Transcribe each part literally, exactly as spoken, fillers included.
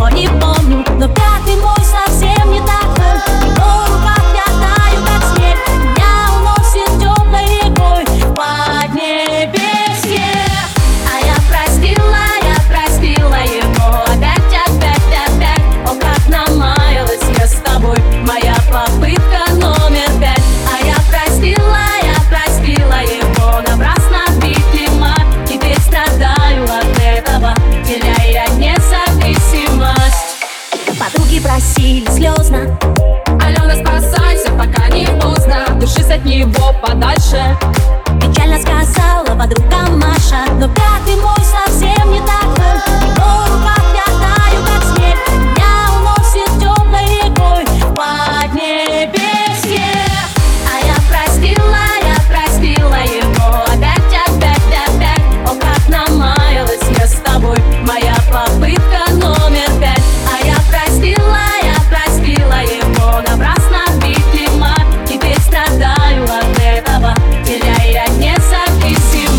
не помню, но пятый мой совсем не такой. В его руках я таю, как снег, меня уносит темной рекой в поднебесье. А я простила, я простила его опять, опять, опять. О, как намаялась я с тобой, моя попытка номер пять. А я простила, я простила его напрасно, видимо. Теперь страдаю от этого, теряя независимость. Подруги просили слезно: Алена, спасайся, пока не поздно, держись от него подальше. печально сказала подруга Маша. Но пятый мой совсем не такой. В его руках я таю, как снег, меня уносит темной рекой в поднебесье. А я простила, я простила его опять, опять, опять. О, как намаялась я с тобой, моя попытка номер пять. А я простила, я простила его напрасно, видимо. Теперь страдаю от этого, теряя независимость.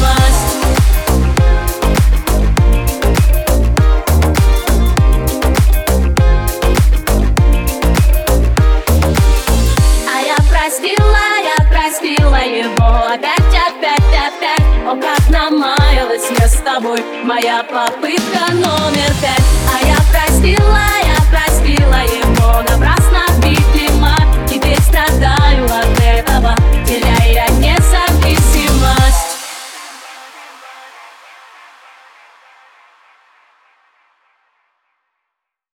А я простила, я простила его опять, опять, опять. О, как намаялась я с тобой, моя папа.